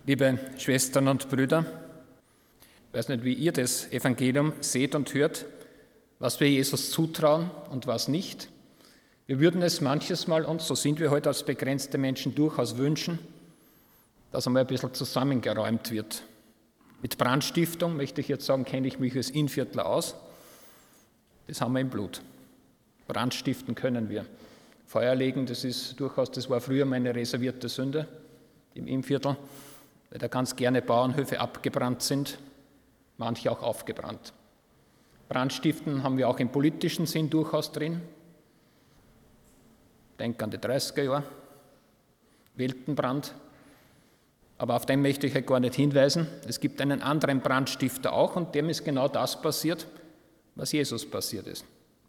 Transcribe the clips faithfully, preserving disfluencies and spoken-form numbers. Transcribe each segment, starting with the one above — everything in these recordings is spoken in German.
Liebe Schwestern und Brüder, ich weiß nicht, wie ihr das Evangelium seht und hört, was wir Jesus zutrauen und was nicht. Wir würden es manches Mal, und so sind wir heute als begrenzte Menschen, durchaus wünschen, dass einmal ein bisschen zusammengeräumt wird. Mit Brandstiftung, möchte ich jetzt sagen, kenne ich mich als Innviertler aus. Das haben wir im Blut. Brandstiften können wir. Feuer legen, das ist durchaus, das war früher meine reservierte Sünde im Innviertel, weil da ganz gerne Bauernhöfe abgebrannt sind, manche auch aufgebrannt. Brandstiften haben wir auch im politischen Sinn durchaus drin. Denk an die dreißiger Jahre, Weltenbrand. Aber auf den möchte ich halt gar nicht hinweisen. Es gibt einen anderen Brandstifter auch und dem ist genau das passiert, was Jesus passiert ist.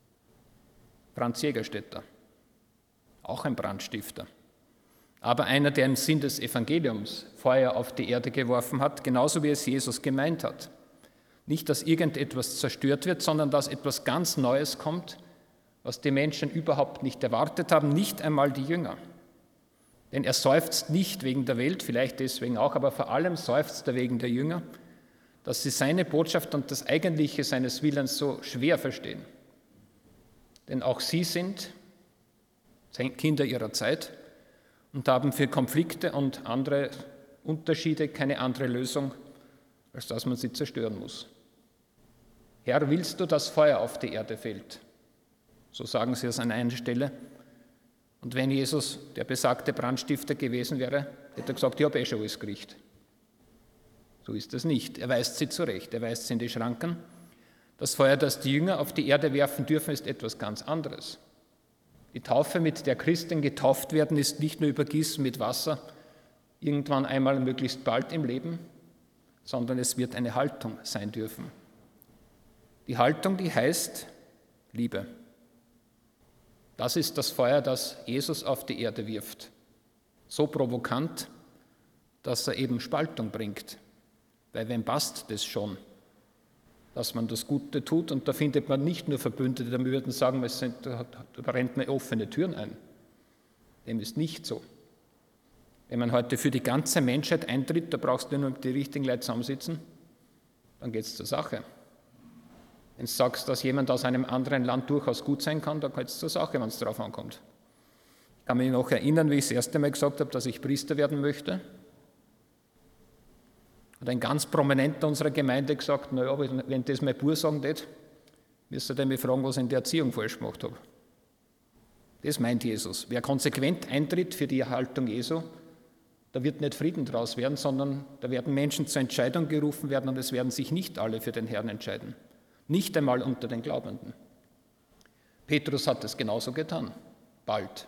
Franz Jägerstätter, auch ein Brandstifter. Aber einer, der im Sinn des Evangeliums Feuer auf die Erde geworfen hat, genauso wie es Jesus gemeint hat. Nicht, dass irgendetwas zerstört wird, sondern dass etwas ganz Neues kommt, was die Menschen überhaupt nicht erwartet haben, nicht einmal die Jünger. Denn er seufzt nicht wegen der Welt, vielleicht deswegen auch, aber vor allem seufzt er wegen der Jünger, dass sie seine Botschaft und das Eigentliche seines Willens so schwer verstehen. Denn auch sie sind Kinder ihrer Zeit und haben für Konflikte und andere Unterschiede keine andere Lösung, als dass man sie zerstören muss. Herr, willst du, dass Feuer auf die Erde fällt? So sagen sie es an einer Stelle. Und wenn Jesus der besagte Brandstifter gewesen wäre, hätte er gesagt, ich habe eh schon alles gekriegt. So ist es nicht. Er weist sie zurecht, er weist sie in die Schranken. Das Feuer, das die Jünger auf die Erde werfen dürfen, ist etwas ganz anderes. Die Taufe, mit der Christen getauft werden, ist nicht nur Übergießen mit Wasser, irgendwann einmal möglichst bald im Leben, sondern es wird eine Haltung sein dürfen. Die Haltung, die heißt Liebe. Das ist das Feuer, das Jesus auf die Erde wirft. So provokant, dass er eben Spaltung bringt. Weil wem passt das schon, dass man das Gute tut? Und da findet man nicht nur Verbündete, wir würden sagen, es sind, da rennt man offene Türen ein. Dem ist nicht so. Wenn man heute für die ganze Menschheit eintritt, da brauchst du nur die richtigen Leute zusammensitzen, dann geht es zur Sache. Wenn du sagst, dass jemand aus einem anderen Land durchaus gut sein kann, dann geht es zur Sache, wenn es darauf ankommt. Ich kann mich noch erinnern, wie ich das erste Mal gesagt habe, dass ich Priester werden möchte. Hat ein ganz Prominenter unserer Gemeinde gesagt, naja, wenn das mein Bub sagen wird, müsste er mich fragen, was ich in der Erziehung falsch gemacht habe. Das meint Jesus. Wer konsequent eintritt für die Erhaltung Jesu, da wird nicht Frieden draus werden, sondern da werden Menschen zur Entscheidung gerufen werden und es werden sich nicht alle für den Herrn entscheiden. Nicht einmal unter den Glaubenden. Petrus hat es genauso getan, bald.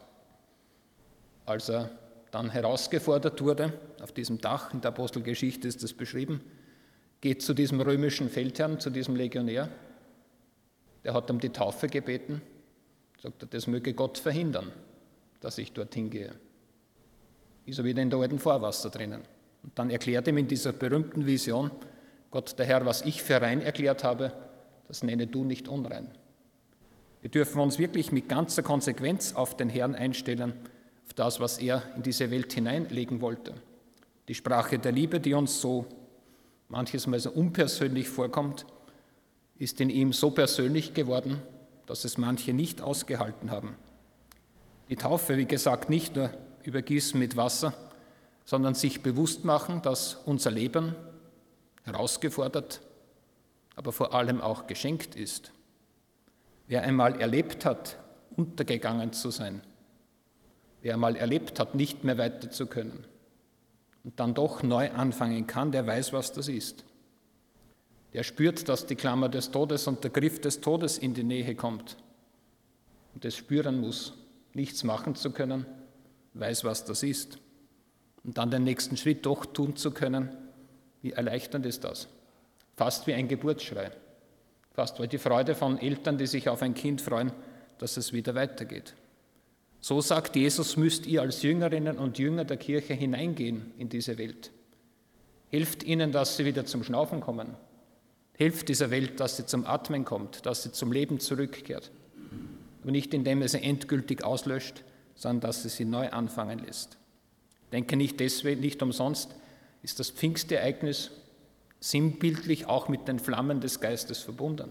Als er dann herausgefordert wurde, auf diesem Dach, in der Apostelgeschichte ist das beschrieben, geht zu diesem römischen Feldherrn, zu diesem Legionär, der hat um die Taufe gebeten, sagt er, das möge Gott verhindern, dass ich dorthin gehe. Ist er wieder in der alten Fahrwasser drinnen. Und dann erklärt ihm in dieser berühmten Vision, Gott, der Herr, was ich für rein erklärt habe, das nenne du nicht unrein. Wir dürfen uns wirklich mit ganzer Konsequenz auf den Herrn einstellen, auf das, was er in diese Welt hineinlegen wollte. Die Sprache der Liebe, die uns so manches Mal so unpersönlich vorkommt, ist in ihm so persönlich geworden, dass es manche nicht ausgehalten haben. Die Taufe, wie gesagt, nicht nur übergießen mit Wasser, sondern sich bewusst machen, dass unser Leben herausgefordert, aber vor allem auch geschenkt ist. Wer einmal erlebt hat, untergegangen zu sein, wer einmal erlebt hat, nicht mehr weiter zu können und dann doch neu anfangen kann, der weiß, was das ist. Der spürt, dass die Klammer des Todes und der Griff des Todes in die Nähe kommt und es spüren muss, nichts machen zu können, weiß, was das ist. Und dann den nächsten Schritt doch tun zu können, wie erleichternd ist das? Fast wie ein Geburtsschrei, fast wie die Freude von Eltern, die sich auf ein Kind freuen, dass es wieder weitergeht. So sagt Jesus, müsst ihr als Jüngerinnen und Jünger der Kirche hineingehen in diese Welt. Hilft ihnen, dass sie wieder zum Schnaufen kommen. Hilft dieser Welt, dass sie zum Atmen kommt, dass sie zum Leben zurückkehrt. Aber nicht indem er sie endgültig auslöscht, sondern dass sie sie neu anfangen lässt. Ich denke nicht deswegen, nicht umsonst, ist das Pfingstereignis sinnbildlich auch mit den Flammen des Geistes verbunden.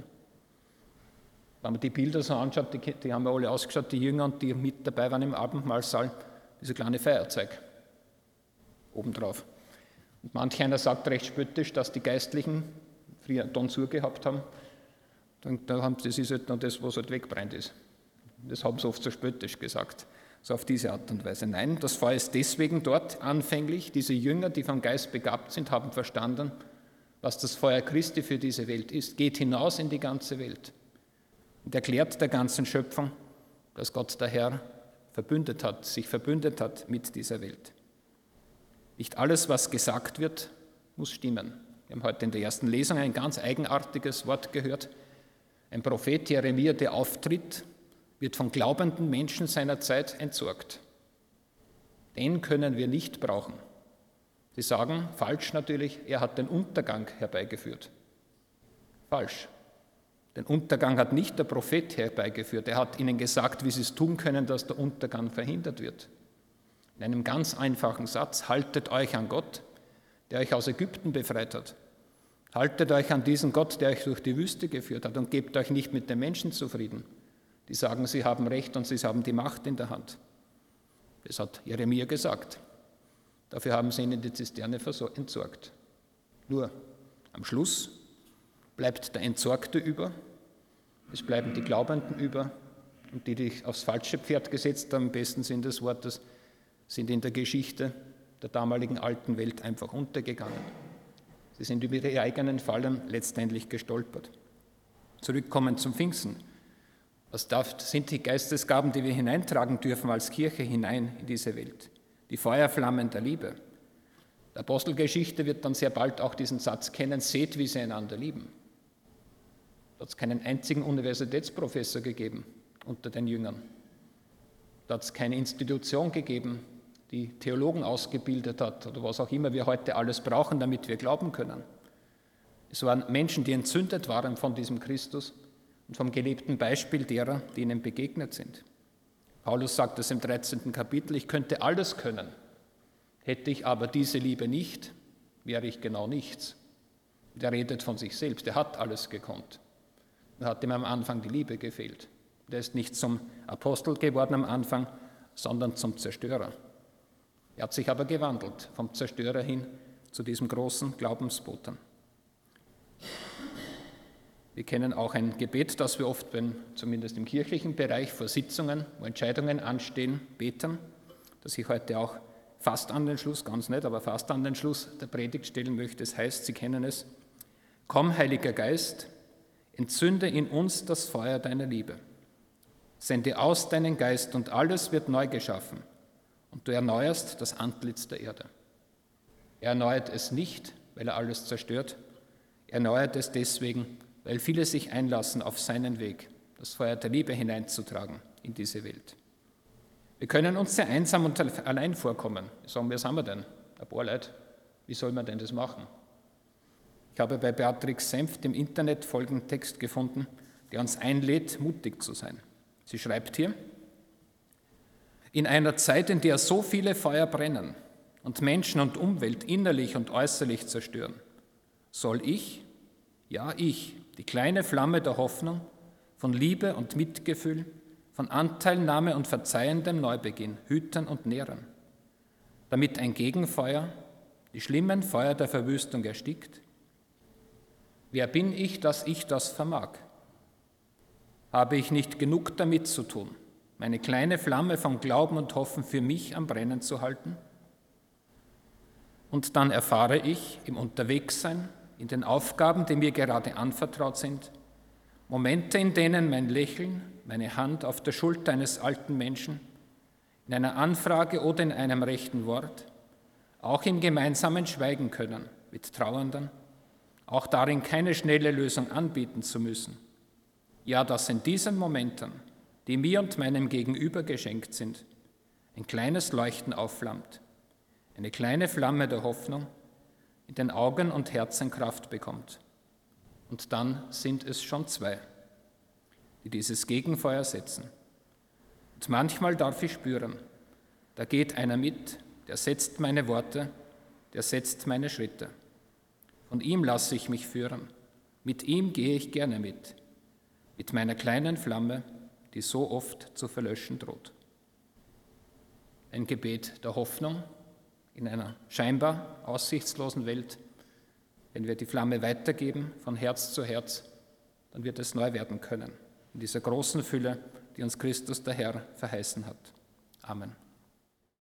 Wenn man die Bilder so anschaut, die, die haben ja alle ausgeschaut, die Jünger und die mit dabei waren im Abendmahlsaal, diese kleine Feuerzeug obendrauf. Und manch einer sagt recht spöttisch, dass die Geistlichen früher Tonsur gehabt haben. Da haben sie, das ist halt noch das, was halt wegbrennt ist. Das haben sie oft so spöttisch gesagt, so auf diese Art und Weise. Nein, das Feuer ist deswegen dort anfänglich. Diese Jünger, die vom Geist begabt sind, haben verstanden, was das Feuer Christi für diese Welt ist. Geht hinaus in die ganze Welt und erklärt der ganzen Schöpfung, dass Gott der Herr verbündet hat, sich verbündet hat mit dieser Welt. Nicht alles, was gesagt wird, muss stimmen. Wir haben heute in der ersten Lesung ein ganz eigenartiges Wort gehört. Ein Prophet Jeremia, der auftritt, wird von glaubenden Menschen seiner Zeit entsorgt. Den können wir nicht brauchen. Sie sagen, falsch natürlich, er hat den Untergang herbeigeführt. Falsch. Den Untergang hat nicht der Prophet herbeigeführt. Er hat ihnen gesagt, wie sie es tun können, dass der Untergang verhindert wird. In einem ganz einfachen Satz: Haltet euch an Gott, der euch aus Ägypten befreit hat. Haltet euch an diesen Gott, der euch durch die Wüste geführt hat, und gebt euch nicht mit den Menschen zufrieden, die sagen, sie haben Recht und sie haben die Macht in der Hand. Das hat Jeremia gesagt. Dafür haben sie ihn in die Zisterne entsorgt. Nur am Schluss bleibt der Entsorgte über, es bleiben die Glaubenden über, und die, die aufs falsche Pferd gesetzt haben, im besten Sinn des Wortes, sind in der Geschichte der damaligen alten Welt einfach untergegangen. Sie sind über ihre eigenen Fallen letztendlich gestolpert. Zurückkommen zum Pfingsten. Was darf, sind die Geistesgaben, die wir hineintragen dürfen als Kirche hinein in diese Welt? Die Feuerflammen der Liebe. Der Apostelgeschichte wird dann sehr bald auch diesen Satz kennen: Seht, wie sie einander lieben. Da hat es keinen einzigen Universitätsprofessor gegeben unter den Jüngern. Da hat es keine Institution gegeben, die Theologen ausgebildet hat oder was auch immer wir heute alles brauchen, damit wir glauben können. Es waren Menschen, die entzündet waren von diesem Christus und vom gelebten Beispiel derer, die ihnen begegnet sind. Paulus sagt es im dreizehnten Kapitel: Ich könnte alles können, hätte ich aber diese Liebe nicht, wäre ich genau nichts. Und er redet von sich selbst, er hat alles gekonnt. Da hat ihm am Anfang die Liebe gefehlt. Er ist nicht zum Apostel geworden am Anfang, sondern zum Zerstörer. Er hat sich aber gewandelt, vom Zerstörer hin zu diesem großen Glaubensboten. Wir kennen auch ein Gebet, das wir oft, wenn, zumindest im kirchlichen Bereich, vor Sitzungen, wo Entscheidungen anstehen, beten, das ich heute auch fast an den Schluss, ganz nicht, aber fast an den Schluss der Predigt stellen möchte. Es heißt, Sie kennen es: Komm, Heiliger Geist, entzünde in uns das Feuer deiner Liebe. Sende aus deinen Geist und alles wird neu geschaffen und du erneuerst das Antlitz der Erde. Er erneuert es nicht, weil er alles zerstört. Er erneuert es deswegen, weil viele sich einlassen auf seinen Weg, das Feuer der Liebe hineinzutragen in diese Welt. Wir können uns sehr einsam und allein vorkommen. Wir sagen, wer sind wir denn? Ein paar Leute. Wie soll man denn das machen? Ich habe bei Beatrix Senft im Internet folgenden Text gefunden, der uns einlädt, mutig zu sein. Sie schreibt hier: In einer Zeit, in der so viele Feuer brennen und Menschen und Umwelt innerlich und äußerlich zerstören, soll ich, ja ich, die kleine Flamme der Hoffnung, von Liebe und Mitgefühl, von Anteilnahme und verzeihendem Neubeginn hüten und nähren, damit ein Gegenfeuer die schlimmen Feuer der Verwüstung erstickt. Wer bin ich, dass ich das vermag? Habe ich nicht genug damit zu tun, meine kleine Flamme von Glauben und Hoffen für mich am Brennen zu halten? Und dann erfahre ich im Unterwegssein, in den Aufgaben, die mir gerade anvertraut sind, Momente, in denen mein Lächeln, meine Hand auf der Schulter eines alten Menschen, in einer Anfrage oder in einem rechten Wort, auch im gemeinsamen Schweigen können mit Trauernden, auch darin keine schnelle Lösung anbieten zu müssen. Ja, dass in diesen Momenten, die mir und meinem Gegenüber geschenkt sind, ein kleines Leuchten aufflammt, eine kleine Flamme der Hoffnung in den Augen und Herzen Kraft bekommt. Und dann sind es schon zwei, die dieses Gegenfeuer setzen. Und manchmal darf ich spüren, da geht einer mit, der setzt meine Worte, der setzt meine Schritte. Von ihm lasse ich mich führen. Mit ihm gehe ich gerne mit. Mit meiner kleinen Flamme, die so oft zu verlöschen droht. Ein Gebet der Hoffnung in einer scheinbar aussichtslosen Welt. Wenn wir die Flamme weitergeben, von Herz zu Herz, dann wird es neu werden können. In dieser großen Fülle, die uns Christus der Herr verheißen hat. Amen.